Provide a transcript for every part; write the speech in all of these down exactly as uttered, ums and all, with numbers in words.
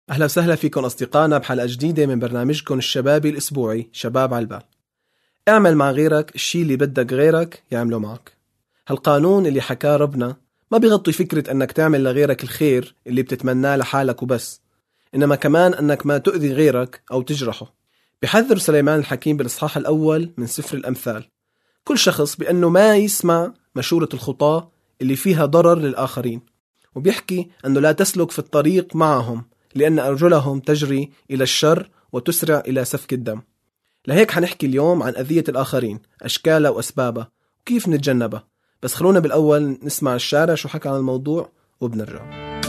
أهلا وسهلا فيكم أصدقائنا بحلقة جديدة من برنامجكم الشبابي الأسبوعي شباب على البال. اعمل مع غيرك الشي اللي بدك غيرك يعمله معك. هالقانون اللي حكاه ربنا ما بيغطي فكرة أنك تعمل لغيرك الخير اللي بتتمناه لحالك وبس، إنما كمان أنك ما تؤذي غيرك أو تجرحه. بحذر سليمان الحكيم بالإصحاح الأول من سفر الأمثال كل شخص بأنه ما يسمع مشورة الخطاة اللي فيها ضرر للآخرين، وبيحكي أنه لا تسلك في الطريق معهم لأن أرجلهم تجري إلى الشر وتسرع إلى سفك الدم. لهيك حنحكي اليوم عن أذية الآخرين، أشكالها وأسبابها وكيف نتجنبها. بس خلونا بالأول نسمع الشارع شو حكى عن الموضوع وبنرجع.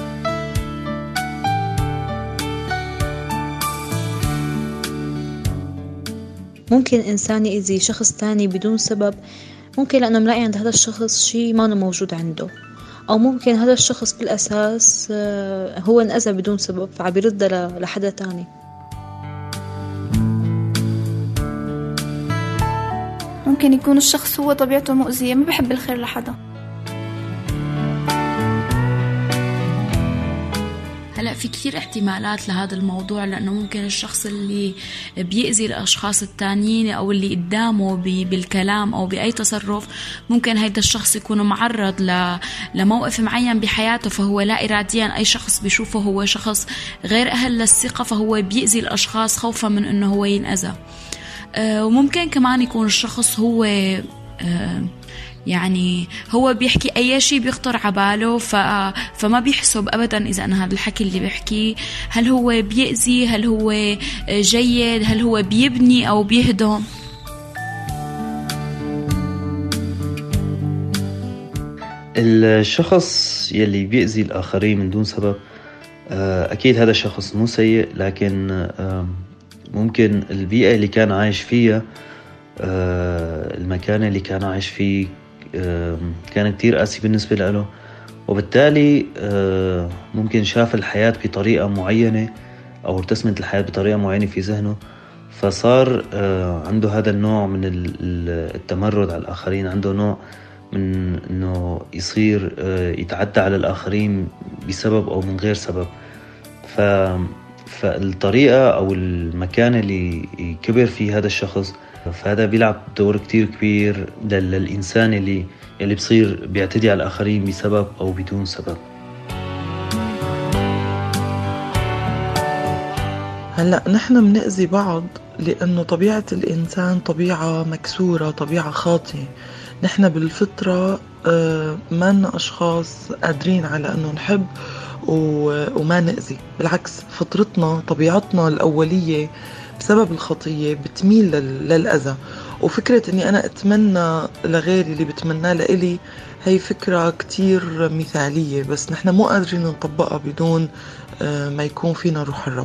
ممكن إنسان يأذي شخص تاني بدون سبب، ممكن لأنه ملاقي عند هذا الشخص شيء ما موجود عنده، أو ممكن هذا الشخص بالأساس هو انأذى بدون سبب فعبيرد لحدا تاني. ممكن يكون الشخص هو طبيعته مؤذية، ما بحب الخير لحدا. هلأ في كثير احتمالات لهذا الموضوع، لأنه ممكن الشخص اللي بيأذي الأشخاص التانيين أو اللي قدامه بالكلام أو بأي تصرف، ممكن هيدا الشخص يكون معرض لموقف معين بحياته، فهو لا إراديا أي شخص بيشوفه هو شخص غير أهل للثقة، فهو بيأذي الأشخاص خوفا من أنه هو ينأذى. وممكن كمان يكون الشخص هو يعني هو بيحكي أي شيء بيخطر عباله، فما بيحسب أبدا إذا أن هذا الحكي اللي بيحكي هل هو بيأذي، هل هو جيد، هل هو بيبني أو بيهدم. الشخص يلي بيأذي الآخرين من دون سبب أكيد هذا الشخص مو سيء، لكن ممكن البيئة اللي كان عايش فيها، المكان اللي كان عايش فيه كان كتير قاسي بالنسبة له، وبالتالي ممكن شاف الحياة بطريقة معينة أو ارتسمت الحياة بطريقة معينة في ذهنه، فصار عنده هذا النوع من التمرد على الآخرين، عنده نوع من أنه يصير يتعدى على الآخرين بسبب أو من غير سبب. ف فالطريقة أو المكان اللي كبر فيه هذا الشخص، فهذا بيلعب دور كتير كبير للإنسان اللي اللي بصير بيعتدي على الآخرين بسبب أو بدون سبب. هلأ نحن بنأذي بعض لأنه طبيعة الإنسان طبيعة مكسورة، طبيعة خاطئة. نحن بالفطرة ما لنا أشخاص قادرين على أنه نحب وما نأذي، بالعكس فطرتنا طبيعتنا الأولية بسبب الخطية بتميل للأذى. وفكرة أني أنا أتمنى لغيري اللي بتمنى لإلي هي فكرة كتير مثالية، بس نحن مو قادرين نطبقها بدون ما يكون فينا روح الرب.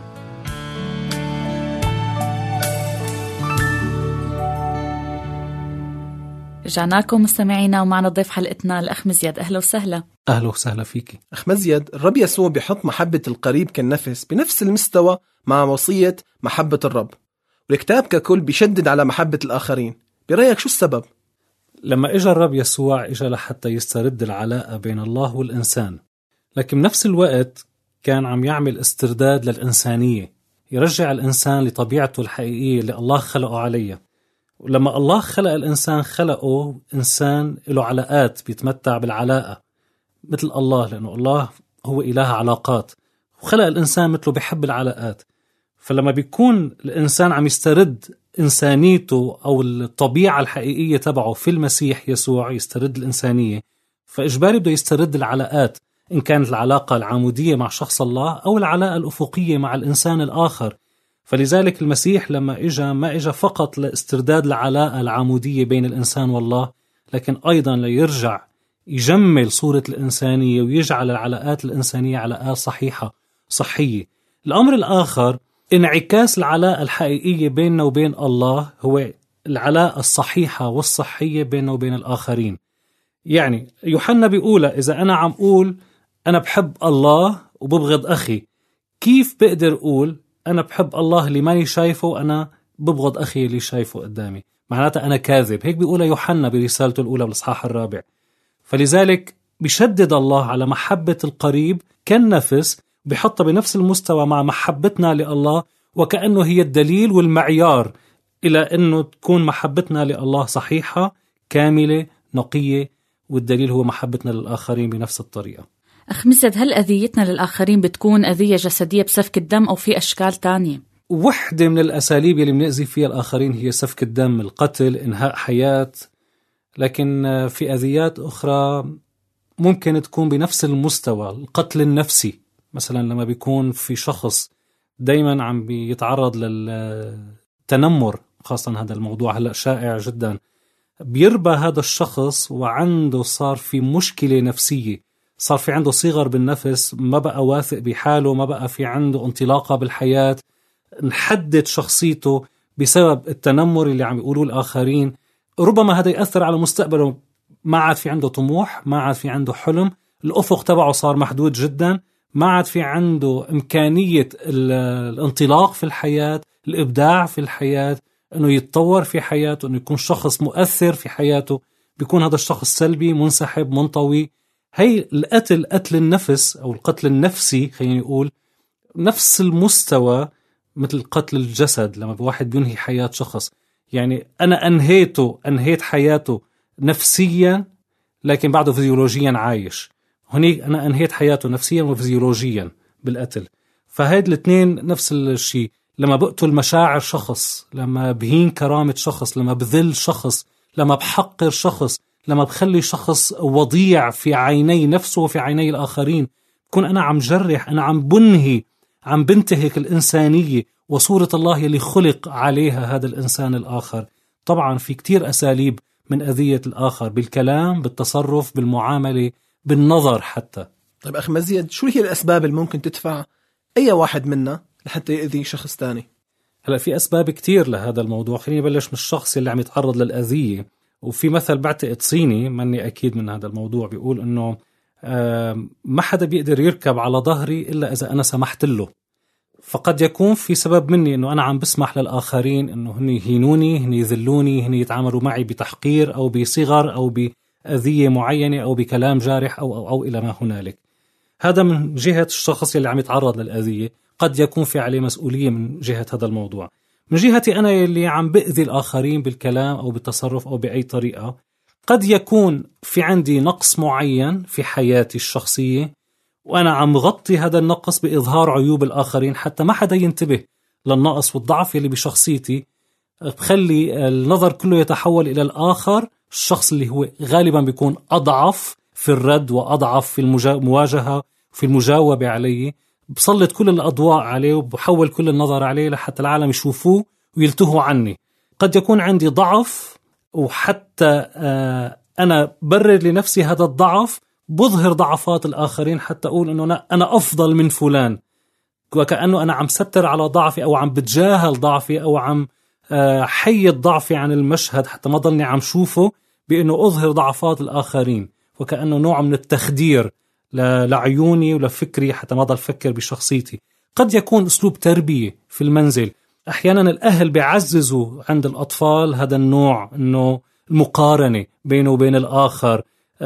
رجعنا لكم مستمعينا ومعنا ضيف حلقتنا الأخ مزيد. أهلا وسهلا. أهلا وسهلا فيكي أخ مزيد. الرب يسوع بيحط محبة القريب كالنفس بنفس المستوى مع وصية محبة الرب، والكتاب ككل بيشدد على محبة الآخرين. برأيك شو السبب؟ لما إجا الرب يسوع إجا لحتى يسترد العلاقة بين الله والإنسان، لكن بنفس الوقت كان عم يعمل استرداد للإنسانية، يرجع الإنسان لطبيعته الحقيقية اللي الله خلقه عليها. ولما الله خلق الإنسان خلقه إنسان له علاقات، بيتمتع بالعلاقة مثل الله، لأنه الله هو إله علاقات، وخلق الإنسان مثله بيحب العلاقات. فلما بيكون الإنسان عم يسترد إنسانيته أو الطبيعة الحقيقية تبعه في المسيح يسوع، يسترد الإنسانية، فإجباري بده يسترد العلاقات، إن كانت العلاقة العمودية مع شخص الله أو العلاقة الأفقية مع الإنسان الآخر. فلذلك المسيح لما إجا ما إجا فقط لاسترداد العلاقة العمودية بين الإنسان والله، لكن أيضا ليرجع يجمل صورة الإنسانية ويجعل العلاقات الإنسانية علاقات صحيحة صحية. الأمر الآخر انعكاس العلاقة الحقيقية بيننا وبين الله هو العلاقة الصحيحة والصحية بيننا وبين الآخرين. يعني يوحنا بيقول إذا أنا عم أقول أنا بحب الله وببغض أخي، كيف بقدر أقول أنا بحب الله اللي ماني شايفه وأنا ببغض أخي اللي شايفه قدامي؟ معناتها أنا كاذب. هيك بيقول يوحنا برسالته الأولى بالإصحاح الرابع. فلذلك بيشدد الله على محبة القريب كالنفس، بحطها بنفس المستوى مع محبتنا لله، وكأنه هي الدليل والمعيار إلى أنه تكون محبتنا لله صحيحة كاملة نقية، والدليل هو محبتنا للآخرين بنفس الطريقة. أخ مزيد، هل أذيتنا للآخرين بتكون أذية جسدية بسفك الدم أو في أشكال تانية؟ وحدة من الأساليب اللي بنأذي فيها الآخرين هي سفك الدم، القتل، إنهاء حياة، لكن في أذيات أخرى ممكن تكون بنفس المستوى. القتل النفسي مثلا، لما بيكون في شخص دايما عم بيتعرض للتنمر، خاصة هذا الموضوع هلأ شائع جدا، بيربى هذا الشخص وعنده صار في مشكلة نفسية، صار في عنده صغر بالنفس، ما بقى واثق بحاله، ما بقى في عنده انطلاقة بالحياة، نحدد شخصيته بسبب التنمر اللي عم يقولوه الآخرين. ربما هذا يأثر على مستقبله، ما عاد في عنده طموح، ما عاد في عنده حلم، الأفق تبعه صار محدود جدا، ما عاد في عنده إمكانية الانطلاق في الحياة، الإبداع في الحياة، أنه يتطور في حياته، أنه يكون شخص مؤثر في حياته. بيكون هذا الشخص سلبي، منسحب، منطوي. هي القتل، قتل النفس أو القتل النفسي خلينا نقول، نفس المستوى مثل قتل الجسد. لما واحد بينهي حياة شخص، يعني أنا أنهيته، أنهيت حياته نفسيا لكن بعده فيزيولوجيا عايش. هناك أنا أنهيت حياته نفسيا وفيزيولوجيا بالقتل. فهيد الاثنين نفس الشيء. لما بقتل مشاعر شخص، لما بهين كرامة شخص، لما بذل شخص، لما بحقر شخص، لما بخلي شخص وضيع في عيني نفسه وفي عيني الآخرين، بكون أنا عم جرح، أنا عم بنهي، عم بنتهك الإنسانية وصورة الله يلي خلق عليها هذا الإنسان الآخر. طبعا في كتير أساليب من أذية الآخر، بالكلام، بالتصرف، بالمعاملة، بالنظر حتى. طيب أخ مزيد، شو هي الأسباب اللي ممكن تدفع أي واحد منا لحتى يأذي شخص تاني؟ هلأ في أسباب كتير لهذا الموضوع. خليني بلش من الشخص اللي عم يتعرض للأذية. وفي مثل بعتقد صيني، ماني أكيد من هذا الموضوع، بيقول إنه ما حدا بيقدر يركب على ظهري إلا إذا أنا سمحت له. فقد يكون في سبب مني إنه أنا عم بسمح للآخرين إنه هن يهينوني، هن يذلوني، هن يتعاملوا معي بتحقير أو بصغر أو بأذية معينة أو بكلام جارح أو, أو, أو إلى ما هنالك. هذا من جهة الشخص اللي عم يتعرض للأذية، قد يكون في عليه مسؤولية من جهة هذا الموضوع. من جهتي أنا اللي عم بأذي الآخرين بالكلام أو بالتصرف أو بأي طريقة، قد يكون في عندي نقص معين في حياتي الشخصية، وأنا عم غطي هذا النقص بإظهار عيوب الآخرين حتى ما حدا ينتبه للنقص والضعف اللي بشخصيتي. بخلي النظر كله يتحول إلى الآخر، الشخص اللي هو غالبا بيكون أضعف في الرد وأضعف في المواجهة في المجاوبة عليه. بسلط كل الأضواء عليه وبحول كل النظر عليه لحتى العالم يشوفوه ويلتهوا عني. قد يكون عندي ضعف، وحتى أنا برر لنفسي هذا الضعف، بظهر ضعفات الآخرين حتى أقول أنه أنا أفضل من فلان، وكأنه أنا عم ستر على ضعفي أو عم بتجاهل ضعفي أو عم حيد ضعفي عن المشهد حتى ما ضلني عم شوفه، بأنه أظهر ضعفات الآخرين، وكأنه نوع من التخدير لعيوني ولفكري حتى ما ضل فكر بشخصيتي. قد يكون أسلوب تربية في المنزل. أحيانا الأهل بيعززوا عند الأطفال هذا النوع، أنه المقارنة بينه وبين الآخر،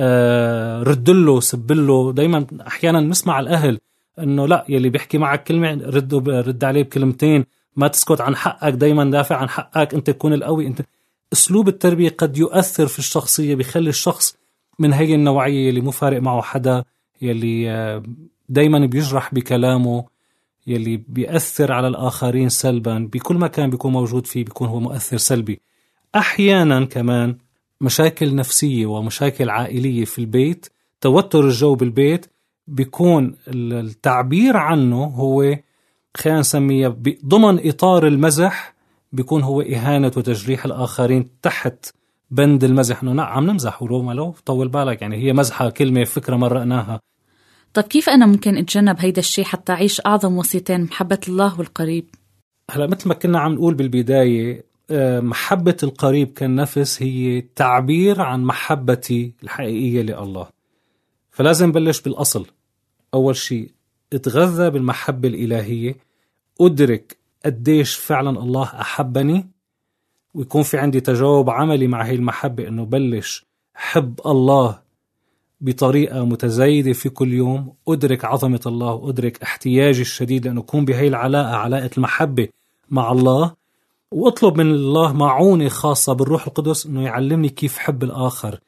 آه ردله سبله. دايما أحيانا نسمع الأهل أنه لا، يلي بيحكي معك كلمة رد, رد عليه بكلمتين، ما تسكت عن حقك، دايما دافع عن حقك، أنت تكون القوي. أنت أسلوب التربية قد يؤثر في الشخصية، بيخلي الشخص من هي النوعية اللي مو فارق معه حدا، يلي دايما بيجرح بكلامه، يلي بيأثر على الآخرين سلبا. بكل مكان بيكون موجود فيه بيكون هو مؤثر سلبي. أحيانا كمان مشاكل نفسية ومشاكل عائلية في البيت، توتر الجو بالبيت، بيكون التعبير عنه هو خلينا نسميه ضمن إطار المزح، بيكون هو إهانة وتجريح الآخرين تحت بند المزح، إنه نعم عم نمزح ولو لو طول بالك، يعني هي مزحة، كلمة، فكرة مرقناها. طيب كيف أنا ممكن أتجنب هيدا الشيء حتى أعيش أعظم وصيتين، محبة الله والقريب؟ هلا مثل ما كنا عم نقول بالبداية، محبة القريب كالنفس هي تعبير عن محبتي الحقيقية لله. فلازم بلش بالأصل. أول شيء اتغذى بالمحبة الإلهية، أدرك قديش فعلا الله أحبني، ويكون في عندي تجاوب عملي مع هاي المحبة، إنه بلش حب الله بطريقة متزايدة في كل يوم، أدرك عظمة الله وأدرك احتياجي الشديد لأنه أكون بهي العلاقة، علاقة المحبة مع الله، وأطلب من الله معونة خاصة بالروح القدس أنه يعلمني كيف حب الآخر.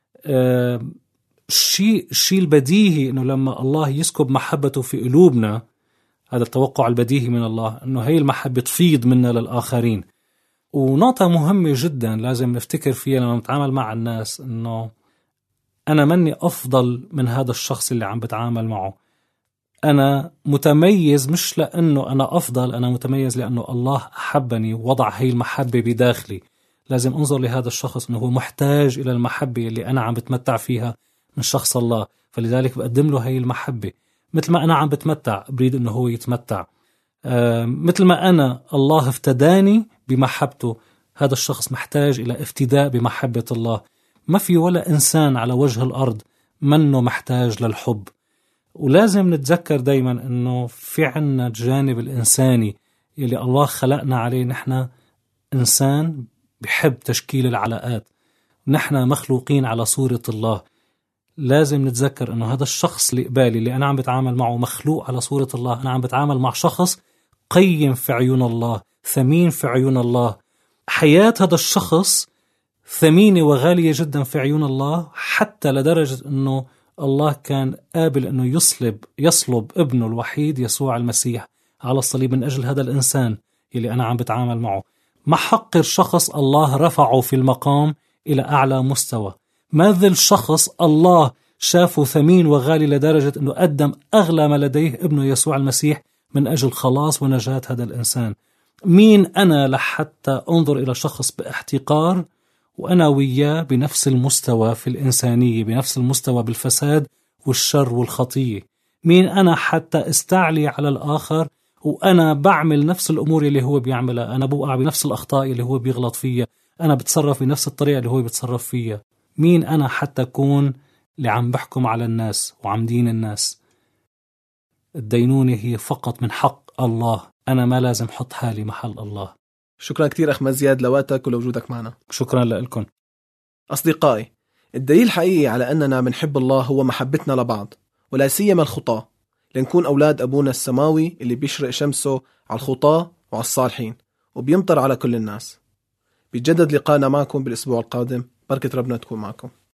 أه الشيء الشيء البديهي أنه لما الله يسكب محبته في قلوبنا، هذا التوقع البديهي من الله، أنه هي المحبة تفيض منا للآخرين. ونقطة مهمة جدا لازم نفتكر فيها لما نتعامل مع الناس، أنه أنا مني أفضل من هذا الشخص اللي عم بتعامل معه. أنا متميز مش لأنه أنا أفضل، أنا متميز لأنه الله أحبني ووضع هاي المحبة بداخلي. لازم أنظر لهذا الشخص أنه هو محتاج إلى المحبة اللي أنا عم بتمتع فيها من شخص الله، فلذلك بقدم له هاي المحبة. مثل ما أنا عم بتمتع بريد أنه هو يتمتع. آه مثل ما أنا الله افتداني بمحبته، هذا الشخص محتاج إلى افتداء بمحبة الله. ما في ولا إنسان على وجه الأرض منه محتاج للحب. ولازم نتذكر دايما أنه في عنا الجانب الإنساني يلي الله خلقنا عليه. نحن إنسان بحب تشكيل العلاقات، نحن مخلوقين على صورة الله. لازم نتذكر أنه هذا الشخص اللي قبالي اللي أنا عم بتعامل معه مخلوق على صورة الله. أنا عم بتعامل مع شخص قيم في عيون الله، ثمين في عيون الله. حياة هذا الشخص ثمينة وغالية جدا في عيون الله، حتى لدرجة أنه الله كان قابل أنه يصلب يصلب ابنه الوحيد يسوع المسيح على الصليب من أجل هذا الإنسان اللي أنا عم بتعامل معه. ما حقر شخص الله رفعه في المقام إلى أعلى مستوى. ماذا الشخص الله شافه ثمين وغالي لدرجة أنه قدم أغلى ما لديه ابنه يسوع المسيح من أجل خلاص ونجاة هذا الإنسان. مين أنا لحتى أنظر إلى شخص باحتقار وأنا وياه بنفس المستوى في الإنسانية، بنفس المستوى بالفساد والشر والخطية؟ مين أنا حتى استعلي على الآخر وأنا بعمل نفس الأمور اللي هو بيعملها؟ أنا بوقع بنفس الأخطاء اللي هو بيغلط فيها، أنا بتصرف بنفس الطريقة اللي هو بيتصرف فيها. مين أنا حتى أكون اللي عم بحكم على الناس وعم دين الناس؟ الدينونة هي فقط من حق الله، أنا ما لازم حط حالي محل الله. شكرا كتير أخ مزياد لوقتك ولوجودك معنا. شكرا لكم أصدقائي. الدليل الحقيقي على أننا منحب الله هو محبتنا لبعض، ولا سيما الخطاة، لنكون أولاد أبونا السماوي اللي بيشرق شمسه على الخطاة وعلى الصالحين وبيمطر على كل الناس. بيتجدد لقاءنا معكم بالأسبوع القادم. بركة ربنا تكون معكم.